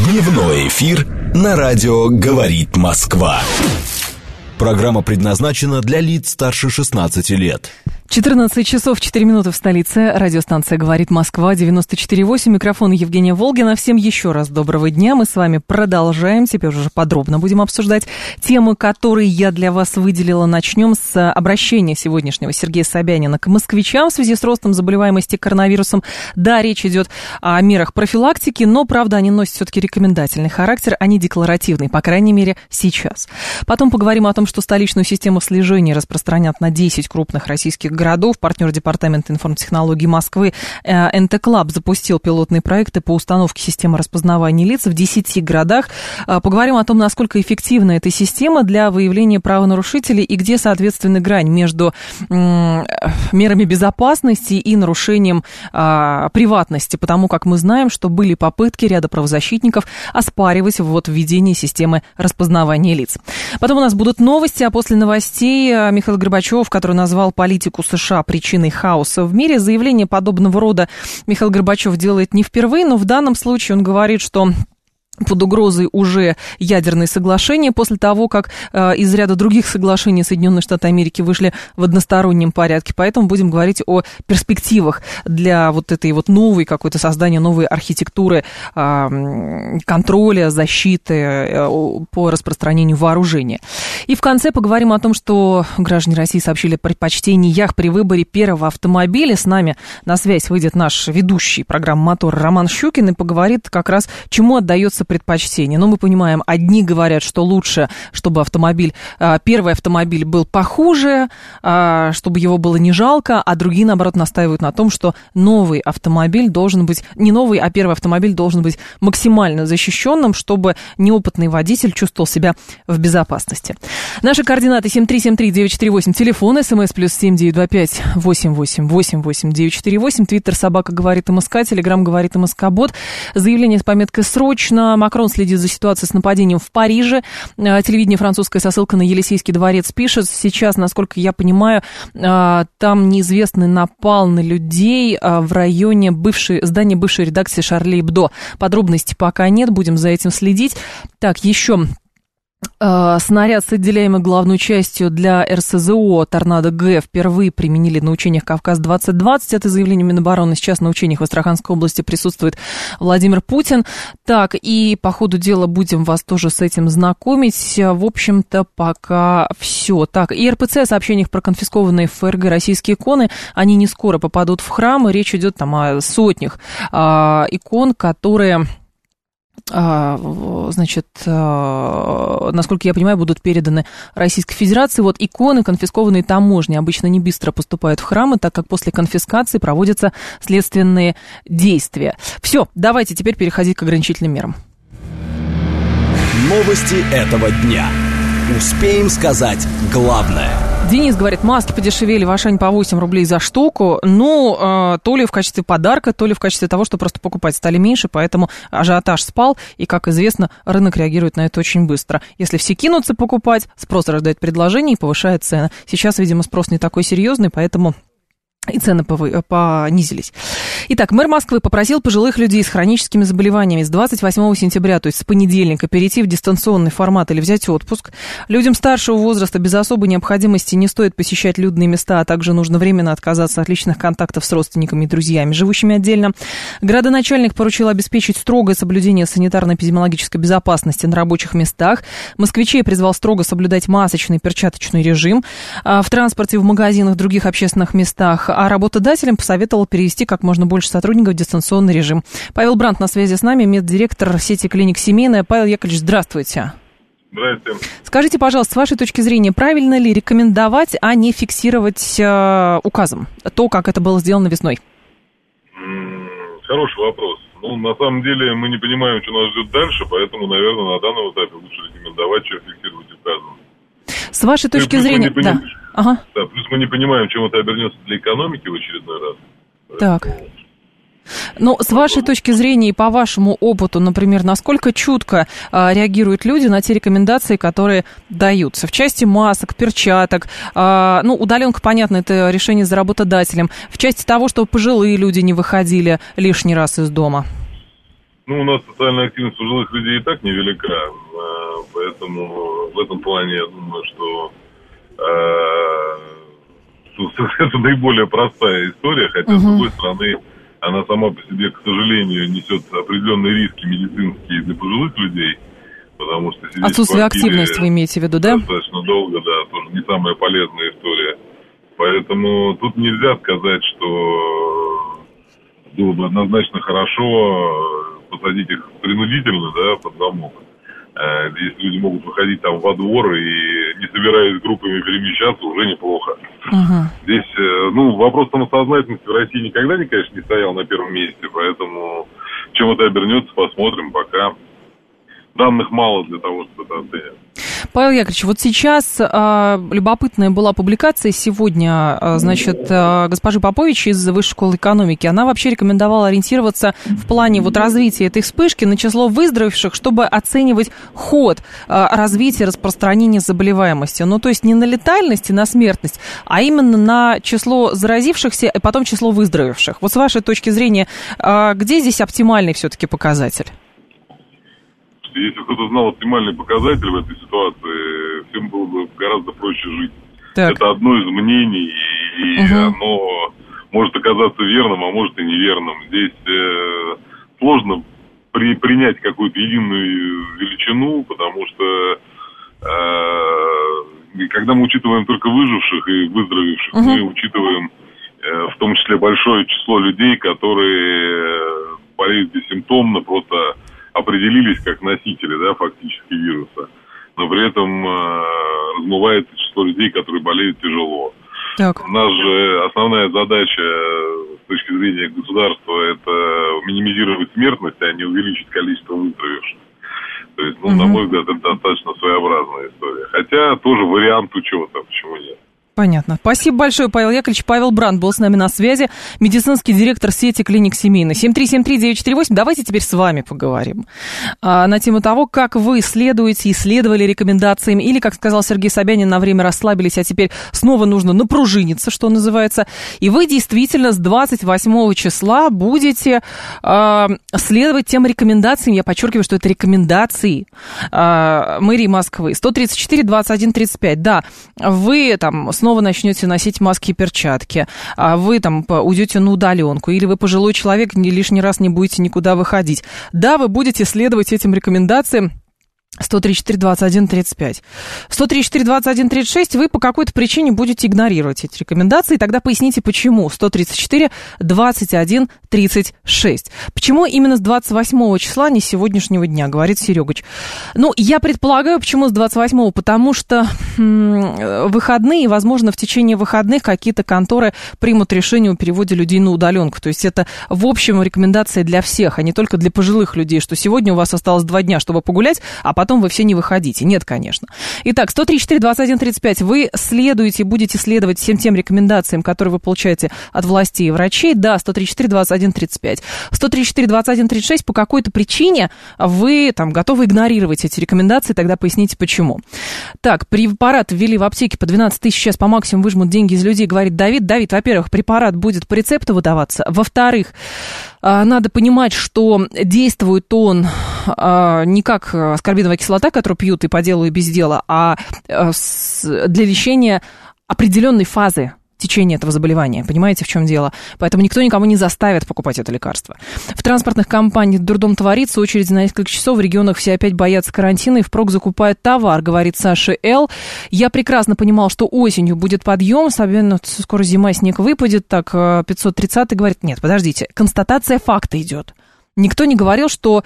Дневной эфир на радио «Говорит Москва». Программа предназначена для лиц старше 16 лет. 14 часов 4 минуты в столице. Радиостанция «Говорит Москва», 94,8. Микрофон Евгения Волгина. Всем еще раз доброго дня. Мы с вами продолжаем. Теперь уже подробно будем обсуждать темы, которые я для вас выделила. Начнем с обращения сегодняшнего Сергея Собянина к москвичам в связи с ростом заболеваемости коронавирусом. Да, речь идет о мерах профилактики, но, правда, они носят все-таки рекомендательный характер, а не декларативный, по крайней мере, сейчас. Потом поговорим о том, что столичную систему слежения распространят на 10 крупных российских городов. Партнер Департамента информтехнологий Москвы НТ-Клаб запустил пилотные проекты по установке системы распознавания лиц в 10 городах. Поговорим о том, насколько эффективна эта система для выявления правонарушителей и где, соответственно, грань между мерами безопасности и нарушением приватности, потому как мы знаем, что были попытки ряда правозащитников оспаривать введение системы распознавания лиц. Потом у нас будут новости, а после новостей Михаил Горбачев, который назвал политику США причиной хаоса в мире. Заявление подобного рода Михаил Горбачев делает не впервые, но в данном случае он говорит, что под угрозой уже ядерные соглашения после того, как из ряда других соглашений Соединенные Штаты Америки вышли в одностороннем порядке. Поэтому будем говорить о перспективах для этой новой какой-то создания новой архитектуры контроля, защиты по распространению вооружения. И в конце поговорим о том, что граждане России сообщили о предпочтениях при выборе первого автомобиля. С нами на связь выйдет наш ведущий программы «Мотор» Роман Щукин и поговорит как раз, чему отдается предпочтение. Но мы понимаем, одни говорят, что лучше, чтобы первый автомобиль был похуже, чтобы его было не жалко, а другие, наоборот, настаивают на том, что новый автомобиль должен быть, не новый, а первый автомобиль должен быть максимально защищенным, чтобы неопытный водитель чувствовал себя в безопасности. Наши координаты 7373948, телефон, смс +7 925 88 88 948, твиттер _, говорит МСК, телеграм говорит МСК-бот, заявление с пометкой «Срочно». Макрон следит за ситуацией с нападением в Париже. Телевидение французское со ссылкой на Елисейский дворец пишет. Сейчас, насколько я понимаю, там неизвестный напал на людей в районе здания бывшей редакции Шарли Эбдо. Подробностей пока нет, будем за этим следить. Так, еще... Снаряд с отделяемой главной частью для РСЗО «Торнадо-Г» впервые применили на учениях «Кавказ-2020». Это заявление Минобороны. Сейчас на учениях в Астраханской области присутствует Владимир Путин. Так, и по ходу дела будем вас тоже с этим знакомить. В общем-то, пока все. Так, и РПЦ о сообщениях про конфискованные в ФРГ российские иконы. Они не скоро попадут в храм. Речь идет там о сотнях икон, которые... насколько я понимаю, будут переданы Российской Федерации. Иконы, конфискованные таможней, обычно не быстро поступают в храмы, так как после конфискации проводятся следственные действия. Все, давайте теперь переходить к ограничительным мерам. Новости этого дня. Успеем сказать главное. Денис говорит, маски подешевели в Ашане по 8 рублей за штуку. То ли в качестве подарка, то ли в качестве того, что просто покупать стали меньше, поэтому ажиотаж спал. И, как известно, рынок реагирует на это очень быстро. Если все кинутся покупать, спрос рождает предложение и повышает цены. Сейчас, видимо, спрос не такой серьезный, поэтому... и цены понизились. Итак, мэр Москвы попросил пожилых людей с хроническими заболеваниями с 28 сентября, то есть с понедельника, перейти в дистанционный формат или взять отпуск. Людям старшего возраста без особой необходимости не стоит посещать людные места, а также нужно временно отказаться от личных контактов с родственниками и друзьями, живущими отдельно. Градоначальник поручил обеспечить строгое соблюдение санитарно-эпидемиологической безопасности на рабочих местах. Москвичей призвал строго соблюдать масочный, перчаточный режим в транспорте, в магазинах, в других общественных местах. А работодателям посоветовал перевести как можно больше сотрудников в дистанционный режим. Павел Брант на связи с нами, меддиректор сети клиник «Семейная». Павел Яковлевич, здравствуйте. Здравствуйте. Скажите, пожалуйста, с вашей точки зрения, правильно ли рекомендовать, а не фиксировать указом то, как это было сделано весной? Хороший вопрос. На самом деле мы не понимаем, что нас ждет дальше, поэтому, наверное, на данном этапе лучше рекомендовать, чем фиксировать указом. С вашей точки зрения... Да. Ага. Да, плюс мы не понимаем, чем это обернется для экономики в очередной раз. Так. Но с вашей точки зрения и по вашему опыту, например, насколько чутко реагируют люди на те рекомендации, которые даются в части масок, перчаток, удаленка, понятно, это решение за работодателем, в части того, чтобы пожилые люди не выходили лишний раз из дома? Ну, у нас социальная активность пожилых людей и так невелика, поэтому в этом плане я думаю, что это наиболее простая история, хотя, с другой стороны, она сама по себе, к сожалению, несет определенные риски медицинские для пожилых людей, потому что сидеть отсутствие в квартире активности вы имеете в виду, да? Достаточно долго, да, тоже не самая полезная история. Поэтому тут нельзя сказать, что было бы однозначно хорошо посадить их принудительно, да, под замок. Если люди могут выходить там во двор и, не собираясь группами, перемещаться, уже неплохо. Здесь, вопрос самосознательности в России никогда, конечно, не стоял на первом месте, поэтому чем это обернется, посмотрим, пока данных мало для того, чтобы это оценить. Павел Яковлевич, вот сейчас любопытная была публикация сегодня, госпожи Попович из Высшей школы экономики. Она вообще рекомендовала ориентироваться в плане вот развития этой вспышки на число выздоровевших, чтобы оценивать ход развития распространения заболеваемости. Ну, то есть не на летальность и на смертность, а именно на число заразившихся и потом число выздоровевших. Вот с вашей точки зрения, где здесь оптимальный все-таки показатель? Если кто-то знал оптимальный показатель в этой ситуации, всем было бы гораздо проще жить. Так. Это одно из мнений, и оно может оказаться верным, а может и неверным. Здесь сложно принять какую-то единую величину, потому что когда мы учитываем только выживших и выздоровевших, мы учитываем в том числе большое число людей, которые болеют бессимптомно, просто определились как носители, да, фактически вируса, но при этом размывается число людей, которые болеют тяжело. Так. У нас же основная задача с точки зрения государства – это минимизировать смертность, а не увеличить количество выздоровевших. То есть, на мой взгляд, это достаточно своеобразная история. Хотя тоже вариант учета, почему нет. Понятно. Спасибо большое, Павел Яковлевич. Павел Брандт был с нами на связи, медицинский директор сети клиник «Семейный». 7373948. Давайте теперь с вами поговорим на тему того, как вы следуете и следовали рекомендациям, или, как сказал Сергей Собянин, на время расслабились, а теперь снова нужно напружиниться, что называется. И вы действительно с 28 числа будете следовать тем рекомендациям, я подчеркиваю, что это рекомендации мэрии Москвы. 134-21-35. Да, вы там снова начнете носить маски и перчатки, вы там уйдете на удаленку, или вы пожилой человек, лишний раз не будете никуда выходить. Да, вы будете следовать этим рекомендациям. 134-21-35. 134-21-36 вы по какой-то причине будете игнорировать эти рекомендации, тогда поясните, почему. 134-21-36. Почему именно с 28 числа, не с сегодняшнего дня, говорит Серегач. Ну, я предполагаю, почему с 28, потому что выходные, возможно, в течение выходных какие-то конторы примут решение о переводе людей на удаленку. То есть это, в общем, рекомендация для всех, а не только для пожилых людей, что сегодня у вас осталось 2 дня, чтобы погулять, а потом вы все не выходите. Нет, конечно. Итак, 134-21-35. Вы следуете, будете следовать всем тем рекомендациям, которые вы получаете от властей и врачей. Да, 134-21-35. 134-21-36. По какой-то причине вы там готовы игнорировать эти рекомендации, тогда поясните, почему. Так, препарат ввели в аптеке по 12 тысяч, сейчас по максимуму выжмут деньги из людей, говорит Давид. Давид, во-первых, препарат будет по рецепту выдаваться. Во-вторых, надо понимать, что действует он не как аскорбиновая кислота, которую пьют и по делу, и без дела, а для лечения определенной фазы течения этого заболевания. Понимаете, в чем дело? Поэтому никто никому не заставит покупать это лекарство. В транспортных компаниях дурдом творится, очереди на несколько часов, в регионах все опять боятся карантина и впрок закупают товар, говорит Саша Л. Я прекрасно понимал, что осенью будет подъем, особенно скоро зима, снег выпадет, так 530-й говорит, нет, подождите, констатация факта идет. Никто не говорил, что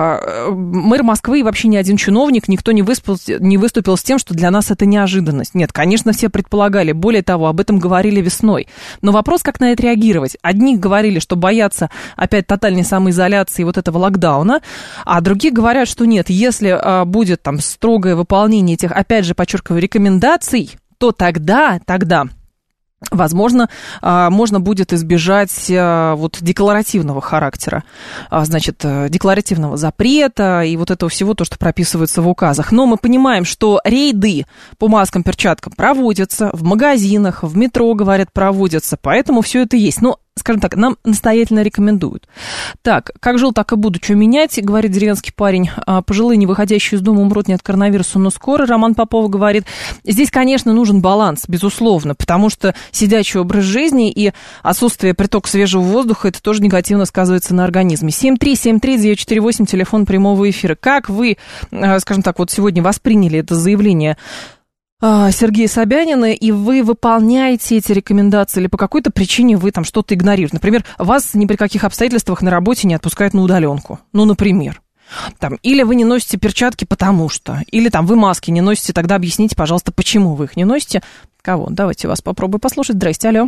мэр Москвы и вообще ни один чиновник, никто не выступил с тем, что для нас это неожиданность. Нет, конечно, все предполагали. Более того, об этом говорили весной. Но вопрос, как на это реагировать. Одни говорили, что боятся опять тотальной самоизоляции и вот этого локдауна, а другие говорят, что нет, если будет там строгое выполнение этих, опять же, подчеркиваю, рекомендаций, то тогда возможно, можно будет избежать вот декларативного характера, значит, декларативного запрета и вот этого всего, то, что прописывается в указах. Но мы понимаем, что рейды по маскам, перчаткам проводятся, в магазинах, в метро, говорят, проводятся, поэтому все это есть. Но скажем так, нам настоятельно рекомендуют. Так, как жил, так и буду, что менять, говорит деревенский парень. Пожилые, не выходящие из дома, умрут не от коронавируса, но скоро, Роман Попов говорит. Здесь, конечно, нужен баланс, безусловно, потому что сидячий образ жизни и отсутствие притока свежего воздуха, это тоже негативно сказывается на организме. 7373948, телефон прямого эфира. Как вы, скажем так, вот сегодня восприняли это заявление Сергея Собянина, и вы выполняете эти рекомендации, или по какой-то причине вы там что-то игнорируете? Например, вас ни при каких обстоятельствах на работе не отпускают на удаленку. Ну, например. Там, или вы не носите перчатки, потому что. Или там вы маски не носите, тогда объясните, пожалуйста, почему вы их не носите. Кого? Давайте вас попробую послушать. Здрасте, алло.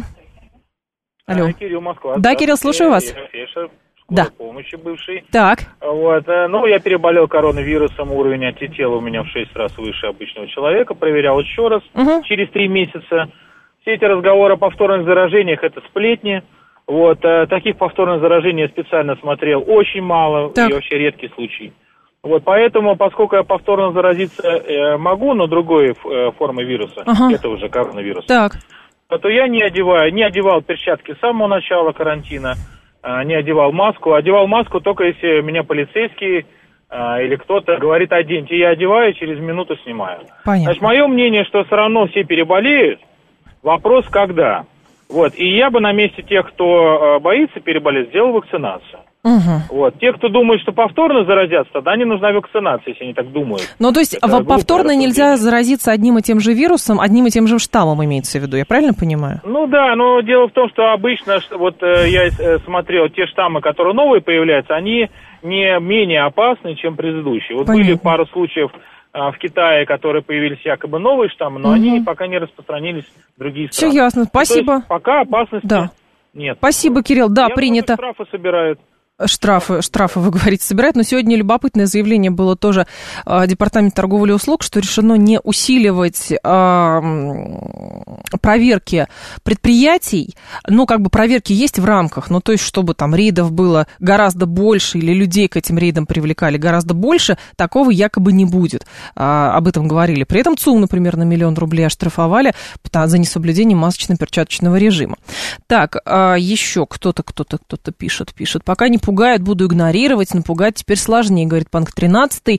Алло. Кирилл, Москва. Да, Кирилл, слушаю вас. Да. Помощи бывший. Так. Вот. Ну, я переболел коронавирусом, уровень антител у меня в 6 раз выше обычного человека. Проверял еще раз через 3 месяца. Все эти разговоры о повторных заражениях – это сплетни. Вот. Таких повторных заражений я специально смотрел очень мало, и вообще редкий случай. Вот. Поэтому, поскольку я повторно заразиться могу, но другой формой вируса, этого же коронавируса, то я не одевал перчатки с самого начала карантина. Не одевал маску. Одевал маску только если меня полицейский или кто-то говорит оденьте. Я одеваю, через минуту снимаю. Понятно. Значит, мое мнение, что все равно все переболеют. Вопрос, когда. Вот. И я бы на месте тех, кто боится переболеть, сделал вакцинацию. Вот. Те, кто думает, что повторно заразятся, тогда не нужна вакцинация, если они так думают. Ну, то есть повторно нельзя заразиться одним и тем же вирусом, одним и тем же штаммом, имеется в виду, я правильно понимаю? Ну да, но дело в том, что обычно, вот я смотрел, те штаммы, которые новые появляются, они не менее опасны, чем предыдущие. Вот были пару случаев в Китае, которые появились якобы новые штаммы, но они пока не распространились в другие страны. Все ясно, спасибо. То есть пока опасности нет. Спасибо, Кирилл, да, принято. Штрафы собирают. Штрафы, вы говорите, собирают, но сегодня любопытное заявление было тоже Департамента торговли и услуг, что решено не усиливать проверки предприятий, ну, как бы проверки есть в рамках, ну, то есть, чтобы там рейдов было гораздо больше или людей к этим рейдам привлекали гораздо больше, такого якобы не будет, об этом говорили. При этом ЦУМ, например, на 1 000 000 рублей оштрафовали за несоблюдение масочно-перчаточного режима. Так, еще кто-то пишет, пока не пугают, буду игнорировать, напугать теперь сложнее, говорит Панк 13.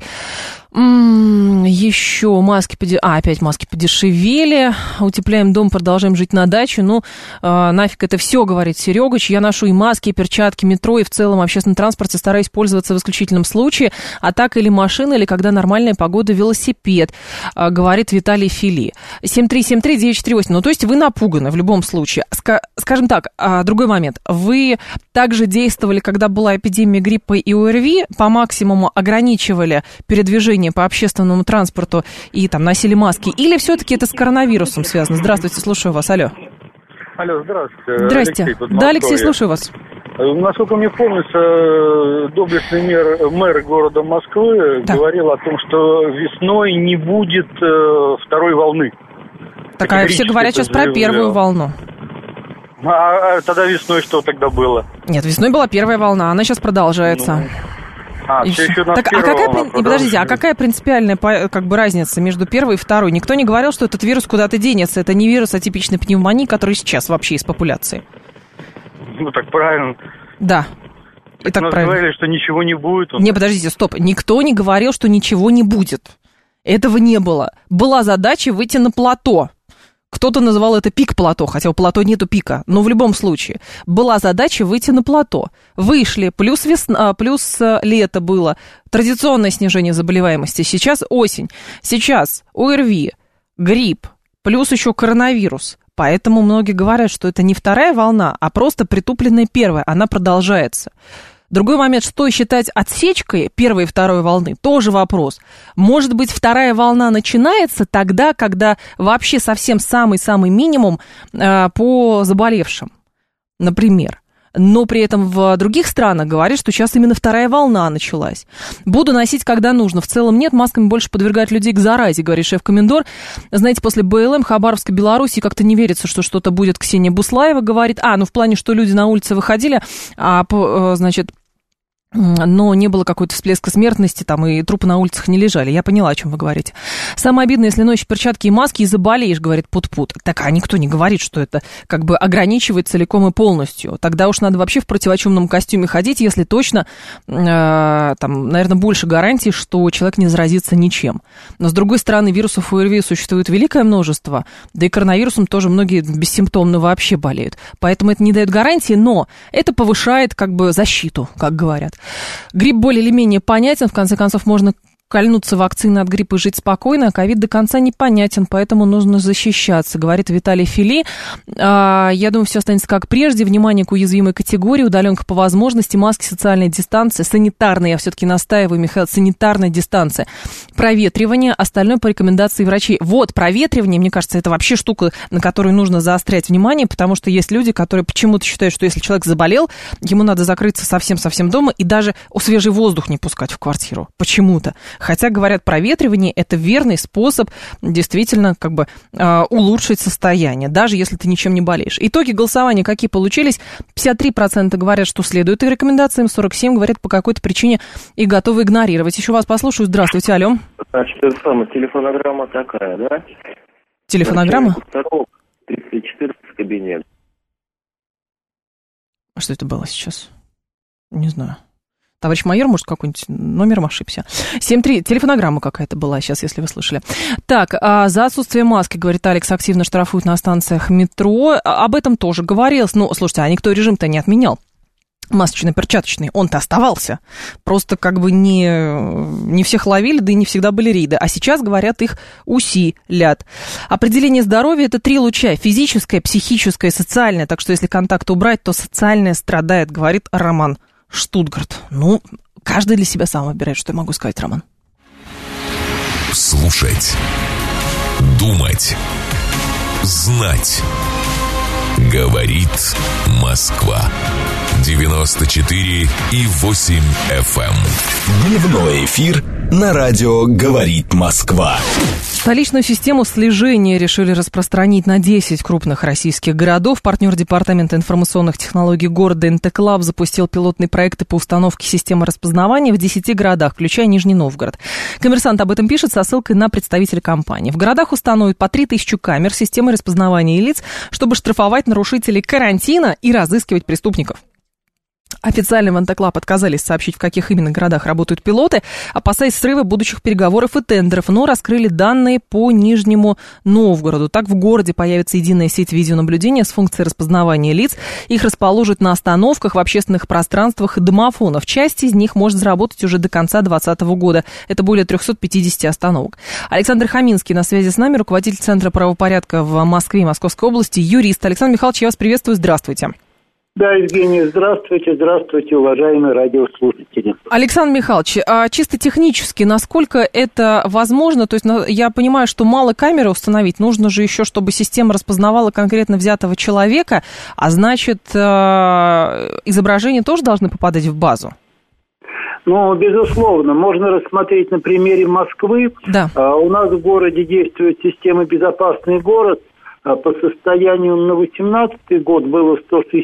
Еще маски опять маски подешевели, утепляем дом, продолжаем жить на даче. Ну, нафиг это все, говорит Серегач. Я ношу и маски, и перчатки, метро, и в целом общественном транспорте стараюсь пользоваться в исключительном случае, а так или машина, или когда нормальная погода, велосипед, говорит Виталий Фили. 7373948. Ну, то есть вы напуганы в любом случае. Скажем так, другой момент. Вы также действовали, когда была эпидемия гриппа и ОРВИ, по максимуму ограничивали передвижение по общественному транспорту и там носили маски, или все-таки это с коронавирусом связано? Здравствуйте, слушаю вас, алло. Алло, здравствуйте. Здрасте. Алексей, да, Алексей, слушаю вас. Насколько мне помнится, доблестный мэр города Москвы говорил о том, что весной не будет второй волны. Так, все говорят сейчас про первую волну. А тогда весной что тогда было? Нет, весной была первая волна, она сейчас продолжается. Подождите, а какая принципиальная разница между первой и второй? Никто не говорил, что этот вирус куда-то денется. Это не вирус атипичной пневмонии, который сейчас вообще из популяции. Ну, так правильно. Да. И так правильно. Говорили, что ничего не будет. Не, подождите, стоп. Никто не говорил, что ничего не будет. Этого не было. Была задача выйти на плато. Кто-то называл это пик плато, хотя у плато нету пика. Но в любом случае, была задача выйти на плато. Вышли, плюс весна, плюс лето было. Традиционное снижение заболеваемости. Сейчас осень. Сейчас ОРВИ, грипп, плюс еще коронавирус. Поэтому многие говорят, что это не вторая волна, а просто притупленная первая. Она продолжается. Другой момент, что считать отсечкой первой и второй волны, тоже вопрос. Может быть, вторая волна начинается тогда, когда вообще совсем самый-самый минимум по заболевшим, например. Но при этом в других странах говорят, что сейчас именно вторая волна началась. Буду носить, когда нужно. В целом нет, масками больше подвергают людей к заразе, говорит шеф-комендор. Знаете, после БЛМ Хабаровской Беларуси как-то не верится, что что-то будет. Ксения Буслаева говорит. В плане, что люди на улице выходили, значит, но не было какой-то всплеска смертности, там и трупы на улицах не лежали. Я поняла, о чем вы говорите. Самое обидное, если носишь перчатки и маски и заболеешь, говорит Пут-Пут. Так, а никто не говорит, что это как бы ограничивает целиком и полностью. Тогда уж надо вообще в противочумном костюме ходить, если точно, там, наверное, больше гарантий, что человек не заразится ничем. Но, с другой стороны, вирусов ОРВИ существует великое множество, да и коронавирусом тоже многие бессимптомно вообще болеют. Поэтому это не дает гарантии, но это повышает как бы защиту, как говорят. Грипп более или менее понятен, в конце концов можно кольнуться вакциной от гриппа и жить спокойно, а ковид до конца непонятен, поэтому нужно защищаться, говорит Виталий Фили. Я думаю, все останется как прежде. Внимание к уязвимой категории, удаленка по возможности, маски, социальная дистанция, санитарная, я все-таки настаиваю, Михаил, санитарная дистанция, проветривание, остальное по рекомендации врачей. Вот, проветривание, мне кажется, это вообще штука, на которую нужно заострять внимание, потому что есть люди, которые почему-то считают, что если человек заболел, ему надо закрыться совсем-совсем дома и даже свежий воздух не пускать в квартиру. Почему-то. Хотя, говорят, проветривание – это верный способ действительно как бы улучшить состояние, даже если ты ничем не болеешь. Итоги голосования какие получились? 53% говорят, что следуют их рекомендациям, 47% говорят, по какой-то причине и готовы игнорировать. Еще вас послушаю. Здравствуйте, алло. Значит, это самая телефонограмма такая, да? Телефонограмма? 314 кабинет. А что это было сейчас? Не знаю. Товарищ майор, может, какой-нибудь номером ошибся. 7-3, телефонограмма какая-то была сейчас, если вы слышали. Так, за отсутствие маски, говорит Алекс, активно штрафуют на станциях метро. Об этом тоже говорилось. Ну, слушайте, а никто режим-то не отменял. Масочно-перчаточный, он-то оставался. Просто как бы не всех ловили, да и не всегда были рейды. А сейчас, говорят, их усилят. Определение здоровья – это 3 луча. Физическое, психическое, социальное. Так что если контакт убрать, то социальное страдает, говорит Роман Штутгарт. Ну, каждый для себя сам выбирает, что я могу сказать, Роман. Слушать. Думать. Знать. Говорит Москва. 94,8 FM. Дневной эфир на радио «Говорит Москва». Столичную систему слежения решили распространить на 10 крупных российских городов. Партнер Департамента информационных технологий города НТ-Клаб запустил пилотные проекты по установке системы распознавания в 10 городах, включая Нижний Новгород. «Коммерсант» об этом пишет со ссылкой на представителя компании. В городах установят по 3000 камер системы распознавания лиц, чтобы штрафовать нарушителей карантина и разыскивать преступников. Официально в НТ-Клаб отказались сообщить, в каких именно городах работают пилоты, опасаясь срыва будущих переговоров и тендеров, но раскрыли данные по Нижнему Новгороду. Так, в городе появится единая сеть видеонаблюдения с функцией распознавания лиц. Их расположат на остановках, в общественных пространствах и домофонах. Часть из них может заработать уже до конца 2020 года. Это более 350 остановок. Александр Хаминский на связи с нами, руководитель Центра правопорядка в Москве и Московской области, юрист. Александр Михайлович, я вас приветствую. Здравствуйте. Да, Евгений, здравствуйте, уважаемые радиослушатели. Александр Михайлович, а чисто технически, насколько это возможно? То есть я понимаю, что мало камеры установить, нужно же еще, чтобы система распознавала конкретно взятого человека, а значит, изображения тоже должны попадать в базу? Ну, безусловно, можно рассмотреть на примере Москвы. Да. У нас в городе действует система «Безопасный город». По состоянию на 2018 год было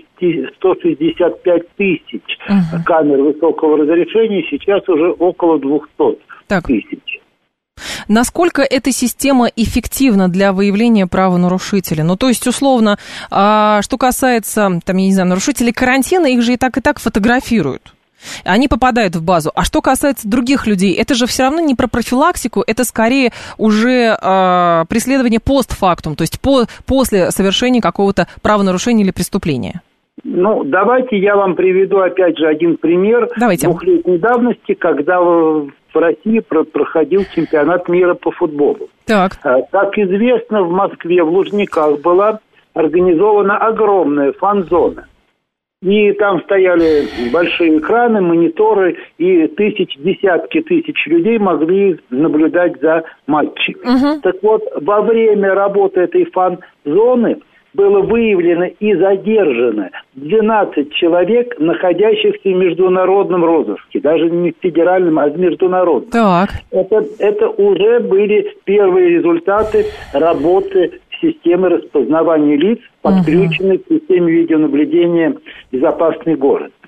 165 тысяч камер высокого разрешения, сейчас уже около 200 тысяч. Насколько эта система эффективна для выявления правонарушителей? Ну, то есть, условно, что касается, там, я не знаю, нарушителей карантина, их же и так фотографируют. Они попадают в базу. А что касается других людей, это же все равно не про профилактику, это скорее уже преследование постфактум, то есть после совершения какого-то правонарушения или преступления. Ну, давайте я вам приведу опять же один пример. Давайте. 2-летней давности, когда в России проходил чемпионат мира по футболу. Так. Как известно, в Москве, в Лужниках была организована огромная фан-зона. И там стояли большие экраны, мониторы, и десятки тысяч людей могли наблюдать за матчем. Так вот, во время работы этой фан-зоны было выявлено и задержано 12 человек, находящихся в международном розыске. Даже не в федеральном, а в международном. Так. Это уже были первые результаты работы системы распознавания лиц, подключенной к системе видеонаблюдения «Безопасный город».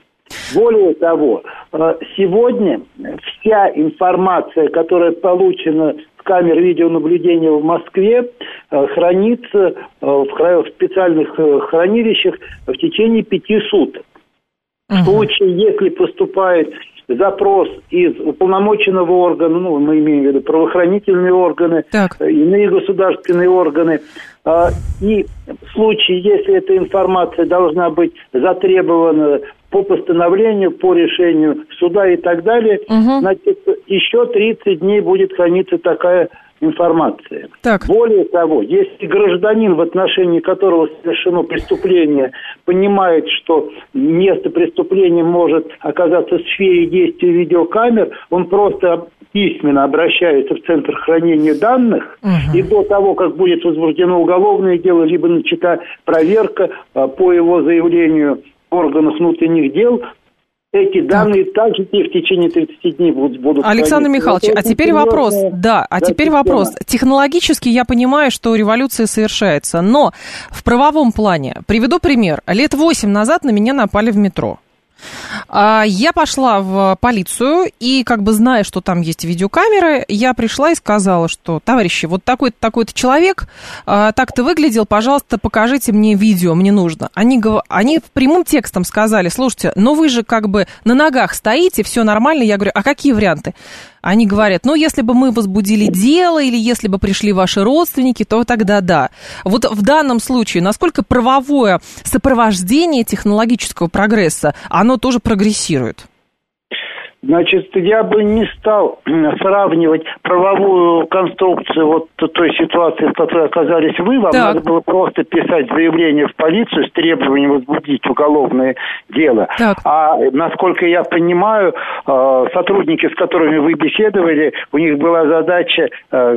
Более того, сегодня вся информация, которая получена с камер видеонаблюдения в Москве, хранится в специальных хранилищах в течение 5 суток. В случае, если поступает запрос из уполномоченного органа, мы имеем в виду правоохранительные органы, иные государственные органы, и в случае, если эта информация должна быть затребована по постановлению, по решению суда и так далее, значит, еще 30 дней будет храниться такая информация. Более того, если гражданин, в отношении которого совершено преступление, понимает, что место преступления может оказаться в сфере действия видеокамер, он просто письменно обращается в Центр хранения данных, и до того, как будет возбуждено уголовное дело, либо начата проверка по его заявлению в органах внутренних дел, эти данные также в течение 30 дней будут Александр Михайлович, а теперь вопрос. Теперь вопрос. Технологически я понимаю, что революция совершается, но в правовом плане, приведу пример. Лет 8 назад на меня напали в метро. Я пошла в полицию, и зная, что там есть видеокамеры, я пришла и сказала, что, товарищи, вот такой-то, такой-то человек, так-то выглядел, пожалуйста, покажите мне видео, мне нужно. Они прямым текстом сказали: слушайте, вы же на ногах стоите, все нормально. Я говорю: а какие варианты? Они говорят: если бы мы возбудили дело, или если бы пришли ваши родственники, то тогда да. Вот в данном случае, насколько правовое сопровождение технологического прогресса, оно тоже прогрессирует? Значит, я бы не стал сравнивать правовую конструкцию той ситуации, в которой оказались вы. Вам надо было просто писать заявление в полицию с требованием возбудить уголовное дело. А насколько я понимаю, сотрудники, с которыми вы беседовали, у них была задача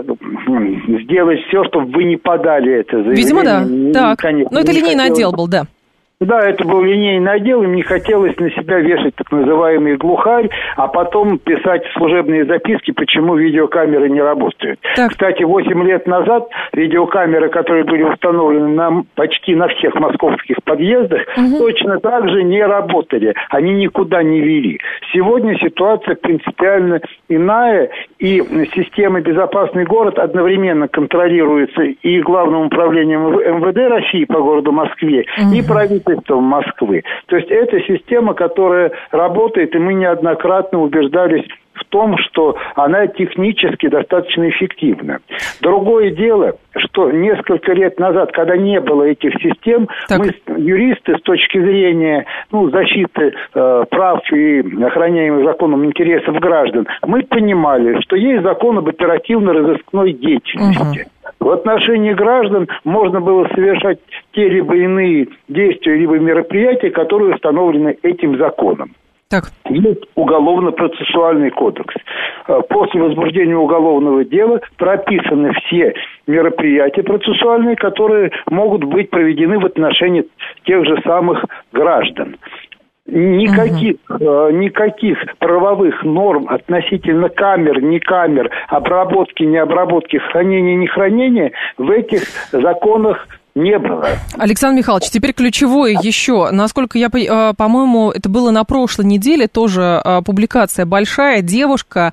сделать все, чтобы вы не подали это заявление. Видимо, да. Это линейный отдел был, да. Да, это был линейный отдел, им не хотелось на себя вешать так называемый глухарь, а потом писать служебные записки, почему видеокамеры не работают. Кстати, 8 лет назад видеокамеры, которые были установлены почти на всех московских подъездах, точно так же не работали, они никуда не вели. Сегодня ситуация принципиально иная, и система «Безопасный город» одновременно контролируется и Главным управлением МВД России по городу Москве, и правительством Москвы. То есть это система, которая работает, и мы неоднократно убеждались в том, что она технически достаточно эффективна. Другое дело, что несколько лет назад, когда не было этих систем, мы, юристы, с точки зрения защиты прав и охраняемых законом интересов граждан, мы понимали, что есть закон об оперативно-розыскной деятельности. В отношении граждан можно было совершать те либо иные действия, либо мероприятия, которые установлены этим законом. Есть уголовно-процессуальный кодекс. После возбуждения уголовного дела прописаны все мероприятия процессуальные, которые могут быть проведены в отношении тех же самых граждан. Никаких правовых норм относительно камер, не камер, обработки, не обработки, хранения, не хранения в этих законах не было. Александр Михайлович, теперь ключевое еще. Насколько я, по-моему, это было на прошлой неделе, тоже публикация большая. Девушка,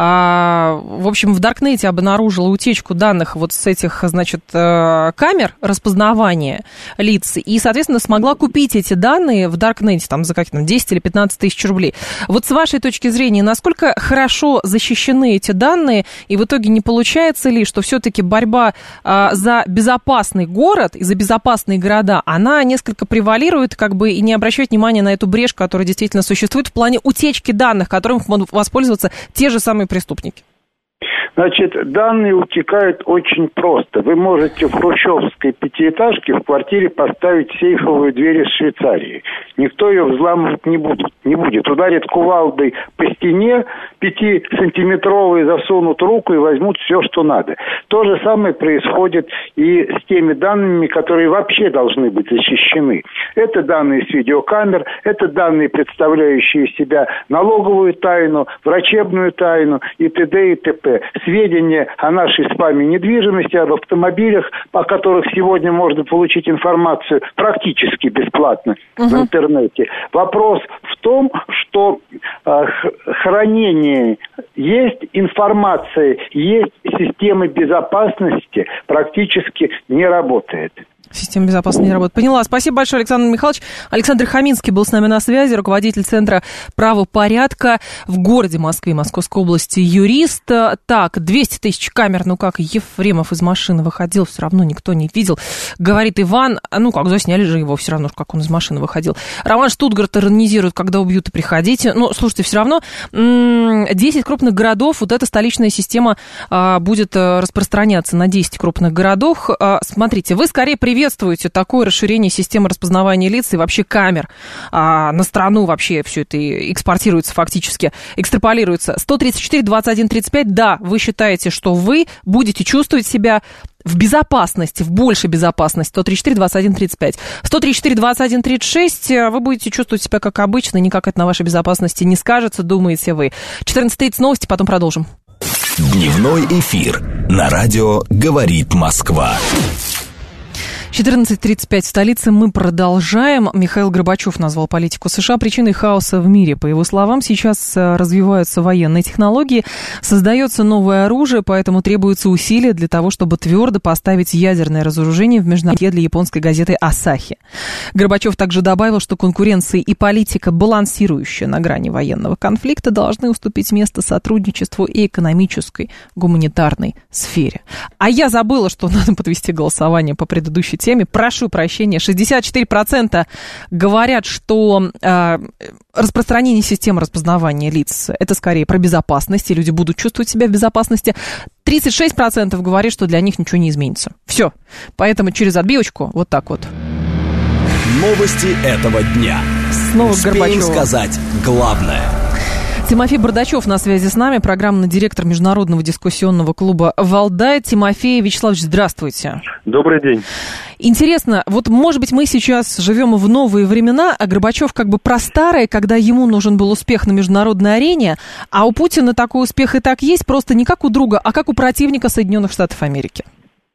в общем, в Даркнете обнаружила утечку данных вот с этих, камер распознавания лиц. И, соответственно, смогла купить эти данные в Даркнете за 10 или 15 тысяч рублей. Вот с вашей точки зрения, насколько хорошо защищены эти данные? И в итоге не получается ли, что все-таки борьба за безопасный город и за безопасные города, она несколько превалирует, и не обращает внимания на эту брешь, которая действительно существует в плане утечки данных, которым могут воспользоваться те же самые преступники? Значит, данные утекают очень просто. Вы можете в хрущевской пятиэтажке в квартире поставить сейфовую дверь из Швейцарии. Никто ее взламывать не будет. Ударит кувалдой по стене, 5-сантиметровые засунут руку и возьмут все, что надо. То же самое происходит и с теми данными, которые вообще должны быть защищены. Это данные с видеокамер, это данные, представляющие из себя налоговую тайну, врачебную тайну и т.д. и т.п. сведения о нашей с вами недвижимости, об автомобилях, о которых сегодня можно получить информацию практически бесплатно в интернете. Вопрос в том, что хранение есть, информация есть, системы безопасности практически не работает. Система безопасности не работает. Поняла. Спасибо большое, Александр Михайлович. Александр Хаминский был с нами на связи, руководитель Центра правопорядка в городе Москве, Московской области, юрист. Так, 200 тысяч камер, ну как Ефремов из машины выходил, все равно никто не видел. Говорит Иван, ну как, засняли же его все равно, как он из машины выходил. Роман Штутгарт иронизирует, когда убьют, и приходите. Ну, слушайте, все равно 10 крупных городов, вот эта столичная система будет распространяться на 10 крупных городах. Смотрите, вы скорее приветствуете такое расширение системы распознавания лиц и вообще камер на страну, вообще все это экспортируется фактически, экстраполируется. 134, 21, 35, да, вы считаете, что вы будете чувствовать себя в безопасности, в большей безопасности. 134, 21, 35. 134, 21, 36, вы будете чувствовать себя как обычно, никак это на вашей безопасности не скажется, думаете вы. 14:30 новости, потом продолжим. Дневной эфир на радио «Говорит Москва». 14:35 в столице. Мы продолжаем. Михаил Горбачев назвал политику США причиной хаоса в мире. По его словам, сейчас развиваются военные технологии, создается новое оружие, поэтому требуются усилия для того, чтобы твердо поставить ядерное разоружение в международной для японской газеты «Асахи». Горбачев также добавил, что конкуренция и политика, балансирующая на грани военного конфликта, должны уступить место сотрудничеству и экономической, гуманитарной сфере. А я забыла, что надо подвести голосование по предыдущей теме. Прошу прощения. 64% говорят, что распространение системы распознавания лиц – это скорее про безопасность, и люди будут чувствовать себя в безопасности. 36% говорят, что для них ничего не изменится. Все. Поэтому через отбивочку вот так вот. Новости этого дня. Снова успеем Горбачёва сказать главное. Тимофей Бардачев на связи с нами, программный директор международного дискуссионного клуба «Валдай». Тимофей Вячеславович, здравствуйте. Добрый день. Интересно, вот, может быть, мы сейчас живем в новые времена, а Горбачев как бы про старое, когда ему нужен был успех на международной арене, а у Путина такой успех и так есть, просто не как у друга, а как у противника Соединенных Штатов Америки.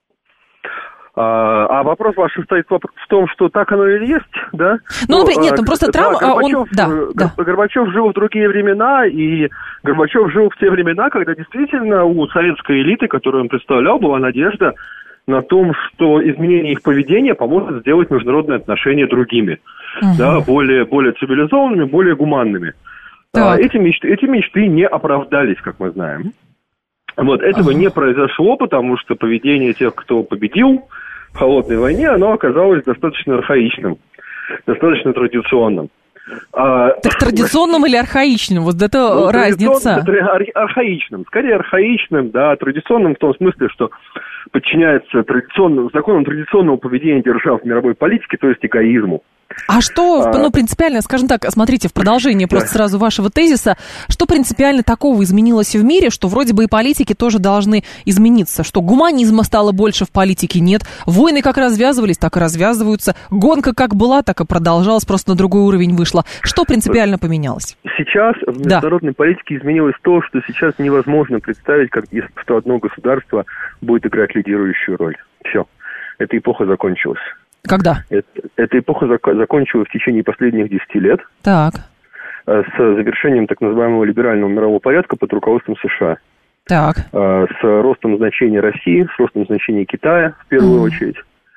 А вопрос ваш состоит в том, что так оно и есть, да? Ну, нет, ну просто Трамп, Горбачев жил в другие времена, и Горбачев жил в те времена, когда действительно у советской элиты, которую он представлял, была надежда на том, что изменение их поведения поможет сделать международные отношения другими, да, более цивилизованными, более гуманными. Эти мечты не оправдались, как мы знаем. Вот, этого не произошло, потому что поведение тех, кто победил в холодной войне, оно оказалось достаточно архаичным, достаточно традиционным. Так традиционным или архаичным? Вот это разница. Архаичным, скорее архаичным, да, традиционным в том смысле, что подчиняется законам традиционного поведения держав в мировой политике, то есть эгоизму. А что, принципиально, скажем так, смотрите, в продолжение просто сразу вашего тезиса, что принципиально такого изменилось в мире, что вроде бы и политики тоже должны измениться, что гуманизма стало больше в политике, нет, войны как развязывались, так и развязываются, гонка как была, так и продолжалась, просто на другой уровень вышла. Что принципиально поменялось? Сейчас в международной политике изменилось то, что сейчас невозможно представить, что одно государство будет играть лидирующую роль. Все, эта эпоха закончилась. Когда? Эта эпоха закончилась в течение последних 10 лет. Так. С завершением так называемого либерального мирового порядка под руководством США. Так. С ростом значения России, с ростом значения Китая, в первую очередь.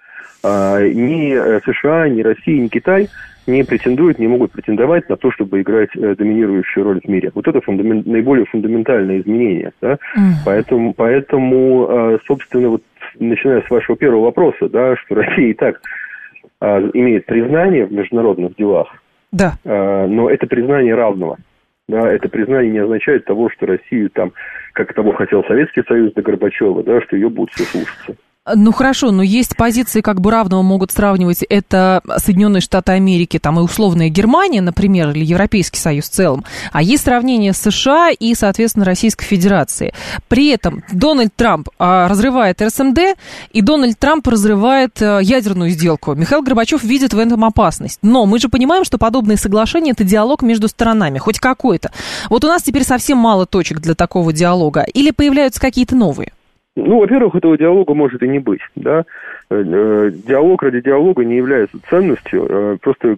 Ни США, ни Россия, ни Китай не могут претендовать на то, чтобы играть доминирующую роль в мире. Вот это наиболее фундаментальное изменение. Да? Поэтому, собственно, вот начиная с вашего первого вопроса, да, что Россия и так имеет признание в международных делах, да. Но это признание равного. Да, это признание не означает того, что Россию там, как того хотел Советский Союз до Горбачева, да, что ее будут все слушаться. Ну хорошо, но есть позиции, как бы равного могут сравнивать это Соединенные Штаты Америки, там и условная Германия, например, или Европейский Союз в целом, а есть сравнение с США и, соответственно, Российской Федерацией. При этом Дональд Трамп разрывает РСМД, и Дональд Трамп разрывает ядерную сделку. Михаил Горбачев видит в этом опасность. Но мы же понимаем, что подобные соглашения – это диалог между сторонами, хоть какой-то. Вот у нас теперь совсем мало точек для такого диалога. Или появляются какие-то новые? Ну, во-первых, этого диалога может и не быть, да. Диалог ради диалога не является ценностью. Просто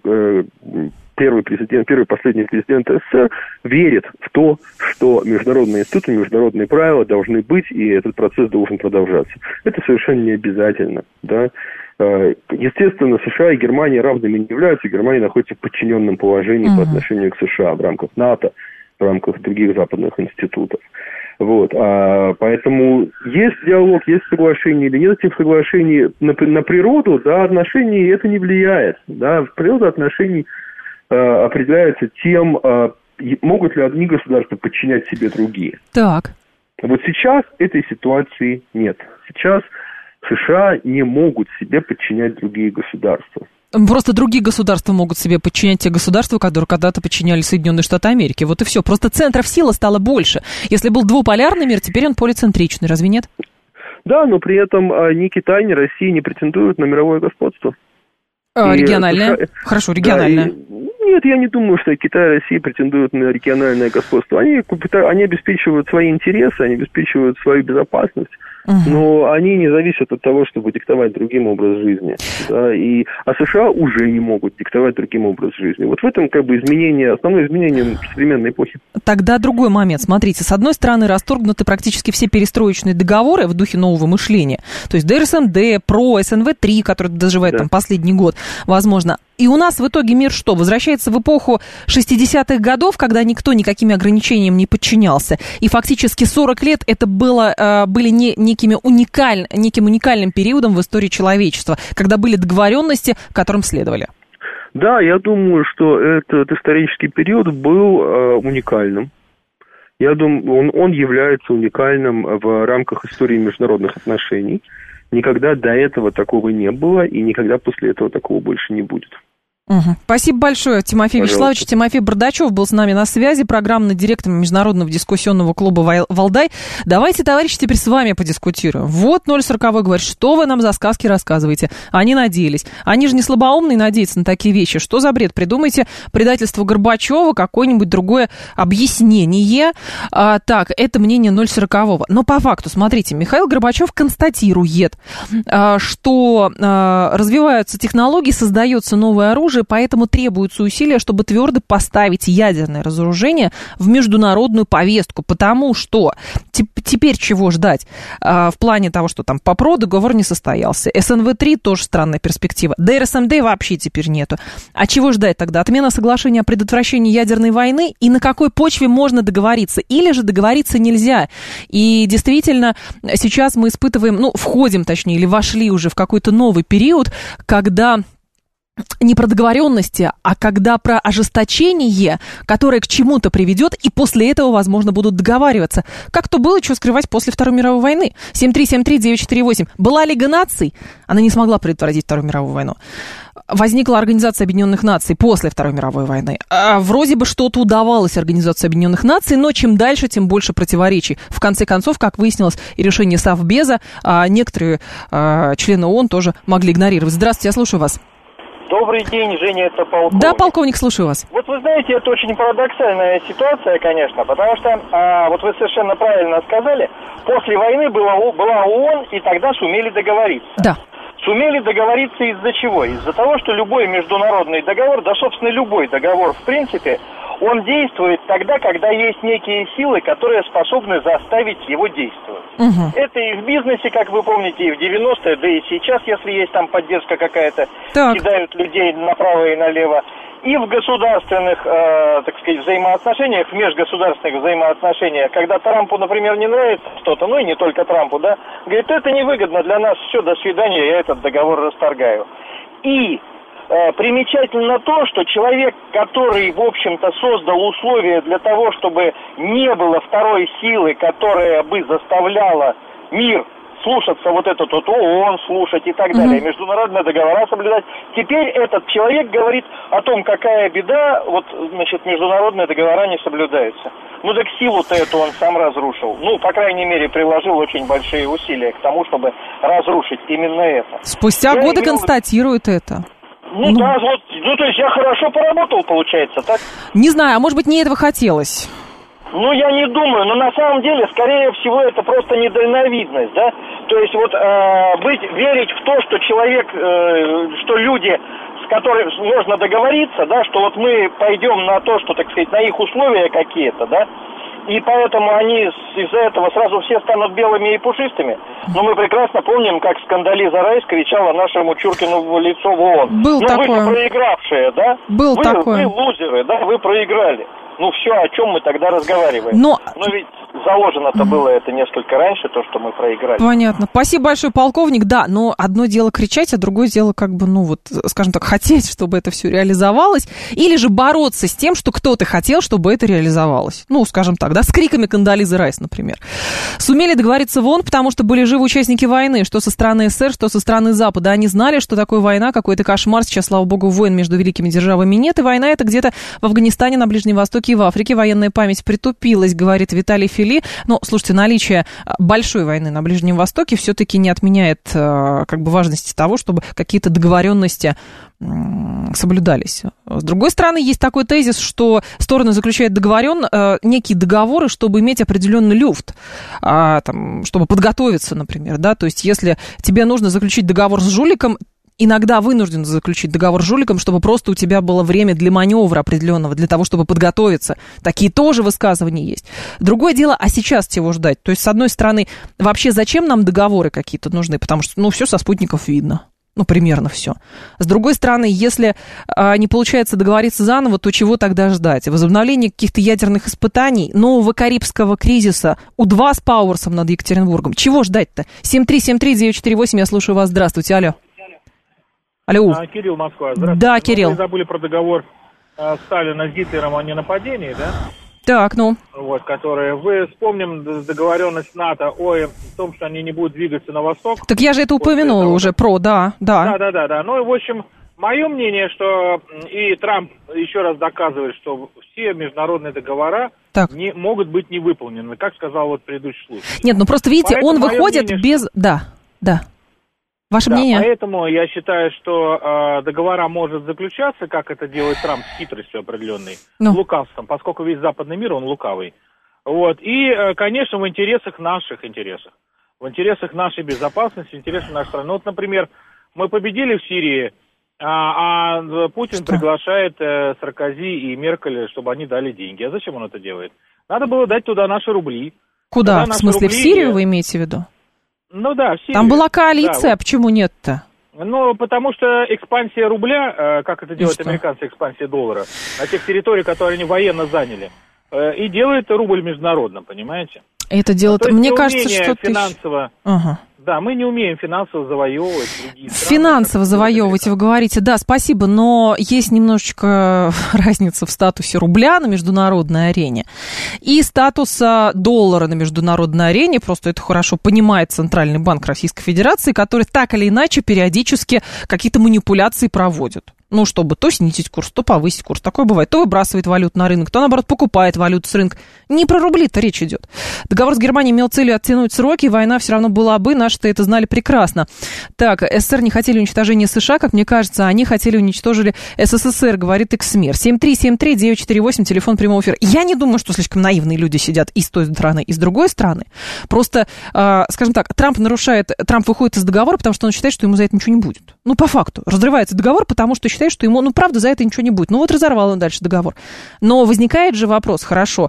первый и последний президент СССР верит в то, что международные институты, международные правила должны быть, и этот процесс должен продолжаться. Это совершенно не обязательно, да. Естественно, США и Германия равными не являются. Германия находится в подчиненном положении по отношению к США в рамках НАТО, в рамках других западных институтов. Вот, поэтому есть диалог, есть соглашение или нет этих соглашений на природу, да, отношений это не влияет, да, природа отношений определяется тем, могут ли одни государства подчинять себе другие. Так. Вот сейчас этой ситуации нет. Сейчас США не могут себе подчинять другие государства. Просто другие государства могут себе подчинять те государства, которые когда-то подчиняли Соединенные Штаты Америки. Вот и все. Просто центров силы стало больше. Если был двуполярный мир, теперь он полицентричный. Разве нет? Да, но при этом ни Китай, ни Россия не претендуют на мировое господство. Региональное? США... Хорошо, региональное. Да, нет, я не думаю, что Китай и Россия претендуют на региональное господство. Они обеспечивают свои интересы, они обеспечивают свою безопасность. Но они не зависят от того, чтобы диктовать другим образ жизни. Да, а США уже не могут диктовать другим образ жизни. Вот в этом как бы основное изменение современной эпохи. Тогда другой момент. Смотрите, с одной стороны, расторгнуты практически все перестроечные договоры в духе нового мышления. То есть ДРСМД, ПРО, СНВ-3, который доживает там последний год, возможно. И у нас в итоге мир что? Возвращается в эпоху 60-х годов, когда никто никакими ограничениями не подчинялся. И фактически 40 лет это были неким уникальным периодом в истории человечества, когда были договоренности, которым следовали. Да, я думаю, что этот исторический период был уникальным. Я думаю, он является уникальным в рамках истории международных отношений. Никогда до этого такого не было, и никогда после этого такого больше не будет. Спасибо большое, Тимофей Вячеславович. Тимофей Бардачев был с нами на связи, программный директор Международного дискуссионного клуба «Валдай». Давайте, товарищи, теперь с вами подискутируем. Вот 040 говорит, что вы нам за сказки рассказываете? Они надеялись. Они же не слабоумные надеяться на такие вещи. Что за бред? Придумайте предательство Горбачева, какое-нибудь другое объяснение. Так, это мнение 040. Но по факту, смотрите, Михаил Горбачев констатирует, что развиваются технологии, создается новое оружие, поэтому требуются усилия, чтобы твердо поставить ядерное разоружение в международную повестку, потому что теперь чего ждать в плане того, что там по ПРО договор не состоялся, СНВ-3 тоже странная перспектива, ДРСМД вообще теперь нету. А чего ждать тогда? Отмена соглашения о предотвращении ядерной войны, и на какой почве можно договориться? Или же договориться нельзя? И действительно, сейчас мы испытываем, входим, точнее, или вошли уже в какой-то новый период, когда не про договоренности, а когда про ожесточение, которое к чему-то приведет, и после этого, возможно, будут договариваться. Как то было, что скрывать после Второй мировой войны? 7373948. Была Лига наций? Она не смогла предотвратить Вторую мировую войну. Возникла Организация Объединенных Наций после Второй мировой войны. Вроде бы что-то удавалось Организации Объединенных Наций, но чем дальше, тем больше противоречий. В конце концов, как выяснилось, и решение Совбеза, некоторые члены ООН тоже могли игнорировать. Здравствуйте, я слушаю вас. Добрый день, Женя, это полковник. Да, полковник, слушаю вас. Вот вы знаете, это очень парадоксальная ситуация, конечно, потому что, вот вы совершенно правильно сказали, после войны была ООН, и тогда сумели договориться. Да. Сумели договориться из-за чего? Из-за того, что любой международный договор, да, собственно, любой договор, в принципе, он действует тогда, когда есть некие силы, которые способны заставить его действовать. Это и в бизнесе, как вы помните, и в 90-е, да и сейчас, если есть там поддержка какая-то, кидают людей направо и налево. И в государственных, так сказать, взаимоотношениях, в межгосударственных взаимоотношениях, когда Трампу, например, не нравится что-то, и не только Трампу, да, говорит, это невыгодно для нас, все, до свидания, я этот договор расторгаю. И примечательно то, что человек, который, в общем-то, создал условия для того, чтобы не было второй силы, которая бы заставляла мир слушаться вот этот вот ООН, слушать и так далее, международные договора соблюдать. Теперь этот человек говорит о том, какая беда, вот, значит, международные договора не соблюдаются. Ну, так силу-то эту он сам разрушил. Ну, по крайней мере, приложил очень большие усилия к тому, чтобы разрушить именно это. Спустя годы констатирует это. Ну да, вот, ну то есть я хорошо поработал, получается, так? Не знаю, а может быть, не этого хотелось? Ну, я не думаю, но на самом деле, скорее всего, это просто недальновидность, да? То есть вот верить в то, что человек, что люди, с которыми можно договориться, да, что вот мы пойдем на то, что, так сказать, на их условия какие-то, да, и поэтому они из-за этого сразу все станут белыми и пушистыми. Но мы прекрасно помним, как Скандализа Райс кричала нашему Чуркину в лицо в ООН. Был такое. Вы же проигравшие, да? Был такое. Вы лузеры, да, вы проиграли. Ну все, о чем мы тогда разговариваем? Но ведь заложено-то было это несколько раньше, то, что мы проиграли. Понятно. Спасибо большое, полковник. Да, но одно дело кричать, а другое дело как бы, ну вот, скажем так, хотеть, чтобы это все реализовалось, или же бороться с тем, что кто-то хотел, чтобы это реализовалось. Ну, скажем так, да, с криками Кондолизы Райс, например. Сумели договориться в ООН, потому что были живы участники войны, что со стороны СССР, что со стороны Запада. Они знали, что такое война, какой-то кошмар. Сейчас, слава богу, войн между великими державами нет, и война это где-то в Афганистане, на Ближнем Востоке и в Африке. Военная память притупилась, говорит Виталий Фили. Но, слушайте, наличие большой войны на Ближнем Востоке все-таки не отменяет как бы важности того, чтобы какие-то договоренности соблюдались. С другой стороны, есть такой тезис, что стороны заключают некие договоры, чтобы иметь определенный люфт, чтобы подготовиться, например, да, то есть если тебе нужно заключить договор с жуликом, иногда вынужден заключить договор с жуликом, чтобы просто у тебя было время для маневра определенного, для того, чтобы подготовиться. Такие тоже высказывания есть. Другое дело, а сейчас чего ждать? То есть, с одной стороны, вообще зачем нам договоры какие-то нужны? Потому что, ну, все со спутников видно. Ну, примерно все. С другой стороны, если не получается договориться заново, то чего тогда ждать? Возобновление каких-то ядерных испытаний, нового Карибского кризиса, У-2 с Пауэрсом над Екатеринбургом. Чего ждать-то? 7373948, я слушаю вас. Здравствуйте, алло. Алло. Кирилл, Москва. Здравствуйте. Да, Кирилл. Вы забыли про договор Сталина с Гитлером о ненападении, да? Так, ну. Вот, которые... Вы вспомним договоренность НАТО о том, что они не будут двигаться на восток. Так я же это упомянула уже, да. Да. Ну, и, в общем, мое мнение, что и Трамп еще раз доказывает, что все международные договора не могут быть не выполнены, как сказал вот предыдущий случай. Нет, ну просто, видите, поэтому он выходит мнение, без... Да. Ваше мнение? Поэтому я считаю, что договора может заключаться, как это делает Трамп, с хитростью определенной, лукавством, поскольку весь западный мир, он лукавый. Вот. И, конечно, в интересах наших интересов. В интересах нашей безопасности, в интересах нашей страны. Вот, например, мы победили в Сирии, а Путин приглашает Саркози и Меркель, чтобы они дали деньги. А зачем он это делает? Надо было дать туда наши рубли. Куда? В смысле, в Сирию вы имеете в виду? Ну да, в Сирию. Там была коалиция, а почему нет-то? Ну, потому что экспансия рубля, как это делают американцы, экспансия доллара, на тех территориях, которые они военно заняли, и делает рубль международным, понимаете? Это делает, мне кажется, что финансово... Да, мы не умеем финансово завоевывать другие страны. Финансово завоевывать, вы говорите, да, спасибо, но есть немножечко разница в статусе рубля на международной арене и статуса доллара на международной арене, просто это хорошо понимает Центральный банк Российской Федерации, который так или иначе периодически какие-то манипуляции проводит. Ну, чтобы то снизить курс, то повысить курс. Такое бывает. То выбрасывает валюту на рынок, то, наоборот, покупает валюту с рынка. Не про рубли-то речь идет. Договор с Германией имел целью оттянуть сроки, война все равно была бы, наши-то это знали прекрасно. Так, СССР не хотели уничтожения США, как мне кажется, они хотели уничтожили СССР, говорит Эксмир. 7373948, телефон прямого эфира. Я не думаю, что слишком наивные люди сидят и с той стороны, и с другой стороны. Просто, скажем так, Трамп выходит из договора, потому что он считает, что ему за это ничего не будет. Ну, по факту. Разрывается договор, потому что считает, что ему, ну, правда, за это ничего не будет. Ну, вот разорвал он дальше договор. Но возникает же вопрос, хорошо,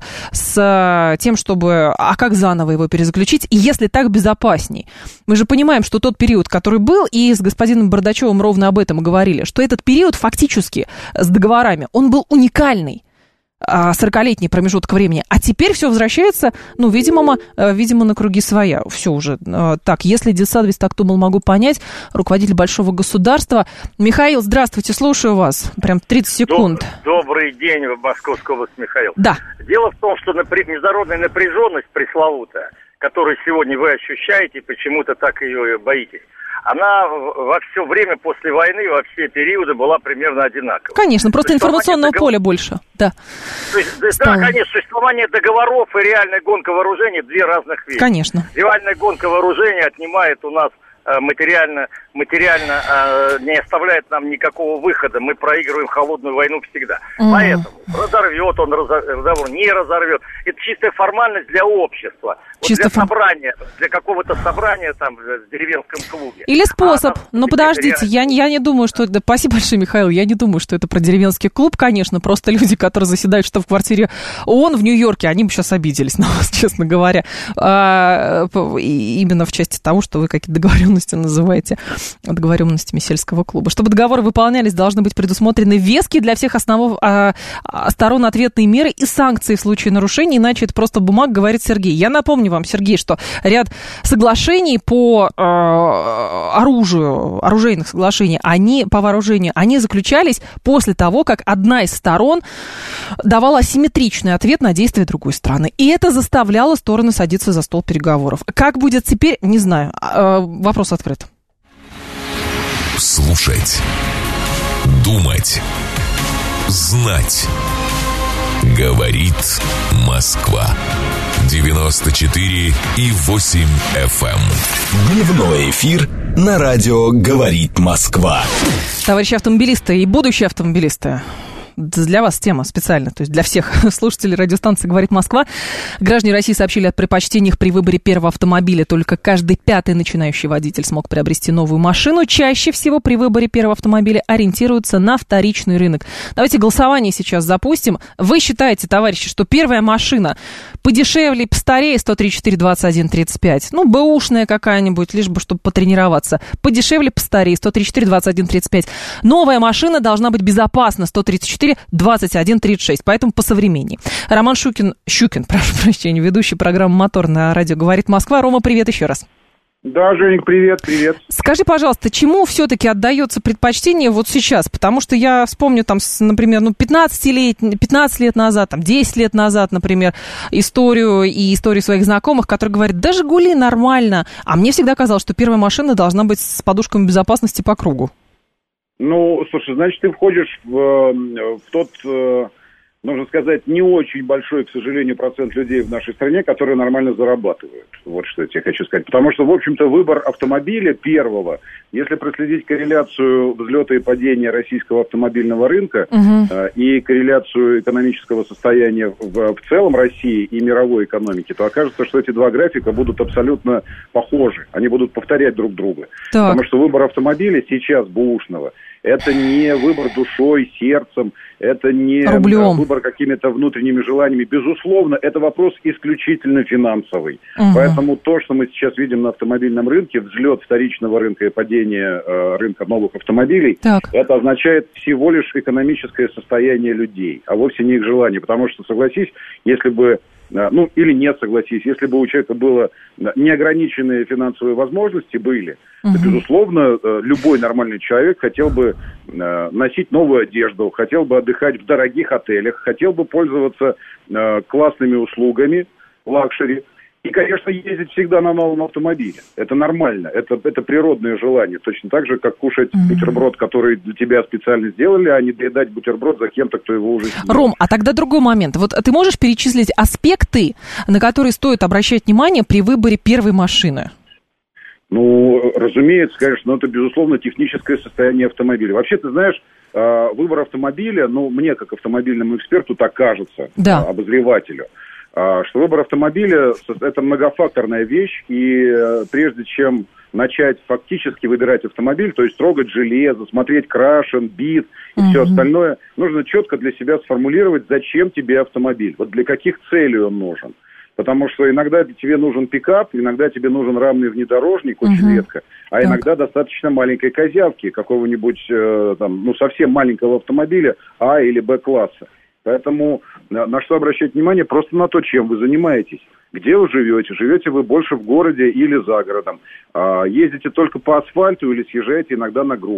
с тем, чтобы, а как заново его перезаключить, и если так безопасней? Мы же понимаем, что тот период, который был, и с господином Бардачевым ровно об этом и говорили, что этот период фактически с договорами, он был уникальный. 40-летний промежуток времени. А теперь все возвращается, ну, видимо, на круги своя. Все уже. Так, если детсадовец так думал, могу понять. Руководитель большого государства. Михаил, здравствуйте, слушаю вас. Прям 30 секунд. Добрый день, Московская область, Михаил. Да. Дело в том, что международная напряженность пресловутая, которую сегодня вы ощущаете, почему-то так ее боитесь, она во все время после войны, во все периоды была примерно одинакова. Конечно, просто информационного поля больше. Да. То есть, да, конечно, существование договоров и реальная гонка вооружений – две разных вещи. Конечно. Реальная гонка вооружений отнимает у нас материально не оставляет нам никакого выхода. Мы проигрываем холодную войну всегда. Поэтому разорвет он, разговор не разорвет. Это чистая формальность для общества. Для собрания, для какого-то собрания там в деревенском клубе. Или способ. Но подождите, я не думаю, что это... Спасибо большое, Михаил. Я не думаю, что это про деревенский клуб, конечно. Просто люди, которые заседают что в квартире ООН в Нью-Йорке, они бы сейчас обиделись на вас, честно говоря. Именно в части того, что вы какие-то договоренности называете договоренностями сельского клуба. Чтобы договоры выполнялись, должны быть предусмотрены веские для всех сторон ответные меры и санкции в случае нарушений, иначе это просто бумага, говорит Сергей. Я напомню вам, Сергей, что ряд соглашений по оружию, оружейных соглашений, по вооружению, они заключались после того, как одна из сторон давала асимметричный ответ на действия другой страны. И это заставляло стороны садиться за стол переговоров. Как будет теперь, не знаю. Вопрос открыт. Слушать, думать, знать. Говорит Москва. 94,8 FM. Дневной эфир на радио «Говорит Москва». Товарищи автомобилисты и будущие автомобилисты, для вас тема специально, то есть для всех слушателей радиостанции «Говорит Москва». Граждане России сообщили о предпочтениях при выборе первого автомобиля. Только каждый пятый начинающий водитель смог приобрести новую машину. Чаще всего при выборе первого автомобиля ориентируются на вторичный рынок. Давайте голосование сейчас запустим. Вы считаете, товарищи, что первая машина подешевле, постарее, 134, 21, 35, ну, бэушная какая-нибудь, лишь бы, чтобы потренироваться. Подешевле, постарее, 134, 21, 35. Новая машина должна быть безопасна, 134, 21, 36, поэтому посовременнее. Роман Щукин, прошу прощения, ведущий программы «Мотор» на радио «Говорит Москва». Рома, привет еще раз. Да, Женек, привет. Скажи, пожалуйста, чему все-таки отдается предпочтение вот сейчас? Потому что я вспомню, там, например, 15 лет назад, 10 лет назад, например, историю своих знакомых, которые говорят, да «Жигули» нормально. А мне всегда казалось, что первая машина должна быть с подушками безопасности по кругу. Ну, слушай, значит, ты входишь в тот, нужно сказать, не очень большой, к сожалению, процент людей в нашей стране, которые нормально зарабатывают. Вот что я тебе хочу сказать. Потому что, в общем-то, выбор автомобиля первого, если проследить корреляцию взлета и падения российского автомобильного рынка и корреляцию экономического состояния в целом России и мировой экономики, то окажется, что эти два графика будут абсолютно похожи. Они будут повторять друг друга. Так. Потому что выбор автомобиля сейчас бэушного – это не выбор душой, сердцем, это не выбор какими-то внутренними желаниями. Безусловно, это вопрос исключительно финансовый. Поэтому то, что мы сейчас видим на автомобильном рынке, взлет вторичного рынка и падение рынка новых автомобилей, это означает всего лишь экономическое состояние людей, а вовсе не их желание. Потому что, согласись, если бы или нет, согласись, если бы у человека было неограниченные финансовые возможности, то, безусловно, любой нормальный человек хотел бы носить новую одежду, хотел бы отдыхать в дорогих отелях, хотел бы пользоваться классными услугами, лакшери. И, конечно, ездить всегда на новом автомобиле. Это нормально, это природное желание. Точно так же, как кушать бутерброд, который для тебя специально сделали, а не доедать бутерброд за кем-то, кто его уже съел. Ром, а тогда другой момент. Вот ты можешь перечислить аспекты, на которые стоит обращать внимание при выборе первой машины? Ну, разумеется, конечно, это, безусловно, техническое состояние автомобиля. Вообще, ты знаешь, выбор автомобиля, мне, как автомобильному эксперту, так кажется, обозревателю, что выбор автомобиля – это многофакторная вещь, и прежде чем начать фактически выбирать автомобиль, то есть трогать железо, смотреть крашен, бит и все остальное, нужно четко для себя сформулировать, зачем тебе автомобиль, вот для каких целей он нужен. Потому что иногда тебе нужен пикап, иногда тебе нужен рамный внедорожник, очень редко, а иногда достаточно маленькой козявки, какого-нибудь совсем маленького автомобиля А или Б класса. Поэтому на что обращать внимание? Просто на то, чем вы занимаетесь. Где вы живете? Живете вы больше в городе или за городом? Ездите только по асфальту или съезжаете иногда на грунт?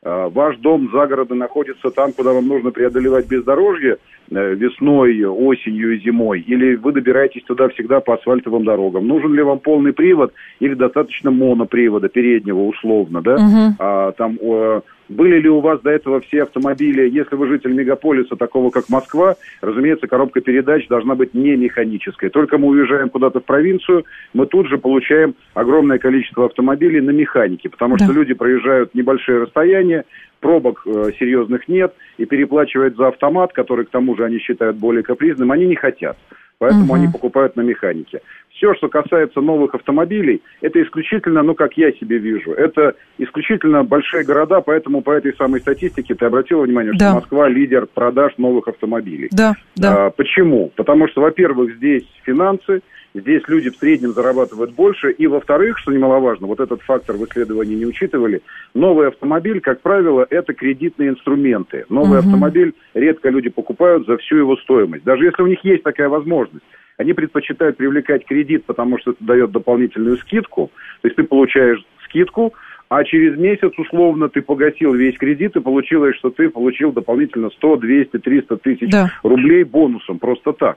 Ваш дом за городом находится там, куда вам нужно преодолевать бездорожье весной, осенью и зимой, или вы добираетесь туда всегда по асфальтовым дорогам. Нужен ли вам полный привод или достаточно монопривода, переднего условно, да? Были ли у вас до этого все автомобили, если вы житель мегаполиса, такого как Москва, разумеется, коробка передач должна быть не механической. Только мы уезжаем куда-то в провинцию, мы тут же получаем огромное количество автомобилей на механике, потому что люди проезжают небольшие расстояния, пробок серьезных нет, и переплачивать за автомат, который, к тому же, они считают более капризным, они не хотят. Поэтому они покупают на механике. Все, что касается новых автомобилей, это исключительно, как я себе вижу, это исключительно большие города, поэтому по этой самой статистике ты обратила внимание, что Москва лидер продаж новых автомобилей. Почему? Потому что, во-первых, здесь финансы, здесь люди в среднем зарабатывают больше, и, во-вторых, что немаловажно, вот этот фактор в исследовании не учитывали, новый автомобиль, как правило, это кредитные инструменты. Новый автомобиль редко люди покупают за всю его стоимость. Даже если у них есть такая возможность, они предпочитают привлекать кредит, потому что это дает дополнительную скидку, то есть ты получаешь скидку, а через месяц, условно, ты погасил весь кредит, и получилось, что ты получил дополнительно 100, 200, 300 тысяч рублей бонусом, просто так.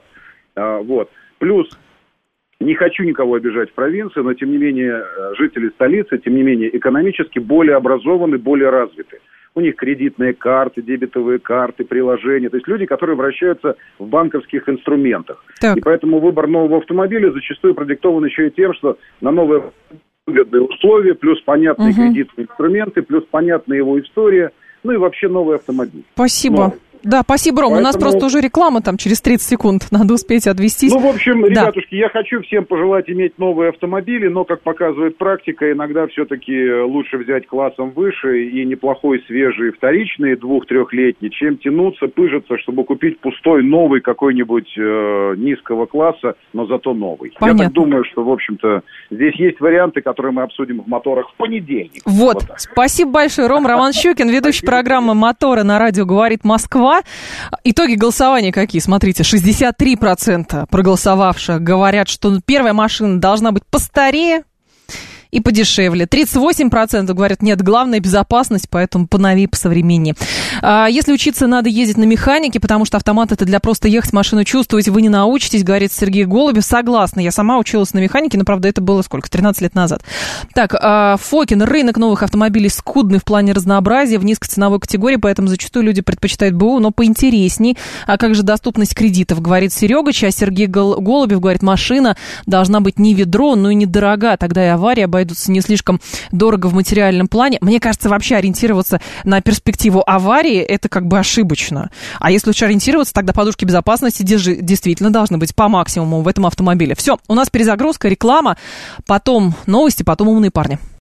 Плюс, не хочу никого обижать в провинции, но, тем не менее, жители столицы, тем не менее, экономически более образованы, более развиты. У них кредитные карты, дебетовые карты, приложения. То есть люди, которые вращаются в банковских инструментах. И поэтому выбор нового автомобиля зачастую продиктован еще и тем, что на новые выгодные условия, плюс понятные кредитные инструменты, плюс понятная его история, и вообще новый автомобиль. Спасибо. Да, спасибо, Ром. У нас просто уже реклама там через 30 секунд. Надо успеть отвестись. В общем, ребятушки, я хочу всем пожелать иметь новые автомобили, но, как показывает практика, иногда все-таки лучше взять классом выше и неплохой, свежий, вторичный, 2-3-летний, чем тянуться, пыжиться, чтобы купить пустой, новый какой-нибудь низкого класса, но зато новый. Понятно. Я так думаю, что, в общем-то, здесь есть варианты, которые мы обсудим в «Моторах» в понедельник. Спасибо большое, Ром. Роман Щукин, ведущий программы «Моторы» на радио «Говорит Москва». Итоги голосования какие? Смотрите, 63% проголосовавших говорят, что первая машина должна быть постарее и подешевле. 38% говорят, нет, главное безопасность, поэтому поновее, посовременнее. Если учиться, надо ездить на механике, потому что автомат это для просто ехать, машину чувствовать, вы не научитесь, говорит Сергей Голубев. Согласна, я сама училась на механике, но, правда, это было сколько? 13 лет назад. Так, Фокин, рынок новых автомобилей скудный в плане разнообразия, в низкоценовой категории, поэтому зачастую люди предпочитают БУ, но поинтересней. А как же доступность кредитов, говорит Серега. А Сергей Голубев говорит, машина должна быть не ведро, но и недорога, тогда и авария обойдутся не слишком дорого в материальном плане. Мне кажется, вообще ориентироваться на перспективу аварии, это как бы ошибочно. А если лучше ориентироваться, тогда подушки безопасности действительно должны быть по максимуму в этом автомобиле. Все, у нас перезагрузка, реклама, потом новости, потом умные парни.